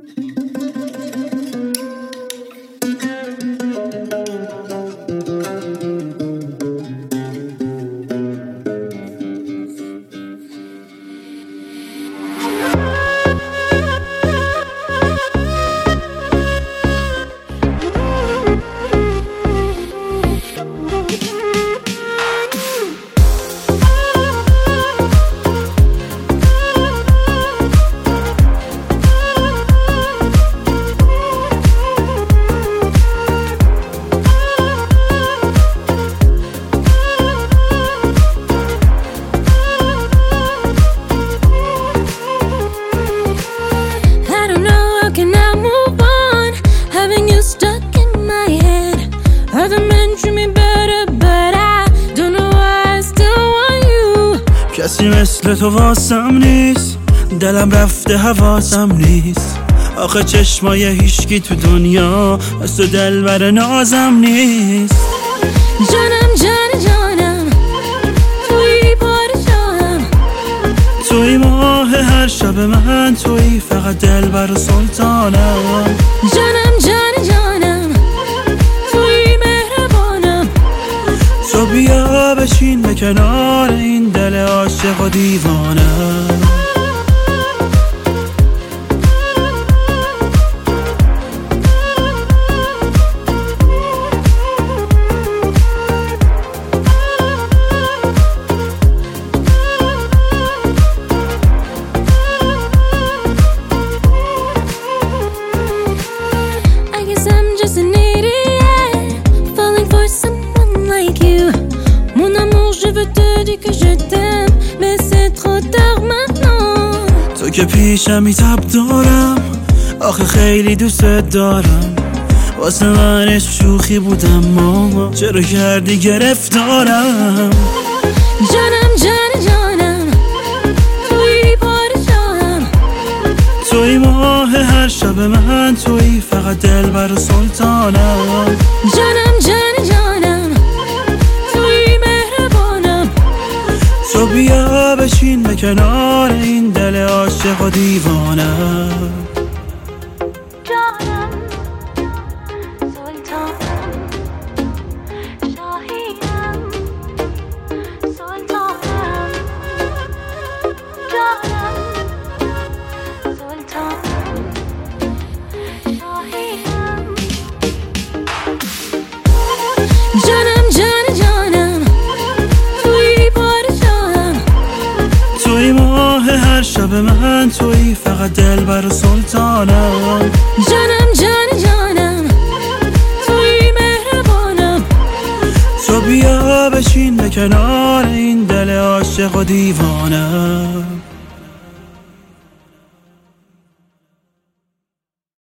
کسی مثل تو واسم نیست، دلم رفته حواسم نیست. آخه چشمای هیشکی تو دنیا از تو دلبر نازم نیست. جانم جان جانم توی پادشاهم، توی ماه هر شب من، توی فقط دلبر و سلطانم. جانم جان جانم توی مهربانم، تو بیا بشین به کنار این دل عاشق و دیوانم. تو که پیشمی تب دارم، آخه خیلی دوست دارم. واسه من عشق شوخی بودم، ماما چرا کردی گرفتارم. جانم جان جانم توی پادشاهم، توی ماه هر شب من، توی فقط دلبر و سلطانم. جانم جان جانم توی مهربانم، تو بیا بشین به کنار این دل عاشق و دیوانم. جانم سلطانم شاهیم، سلطانم جانم سلطانم شاهیم. جانم جان جانم توی پادشاهم، توی ماه هر شب من، توی فقط دلبر و سلطانم. جانم جان جانم توی مهربانم، تو بیا بشین به کنار این دل عاشق و دیوانم.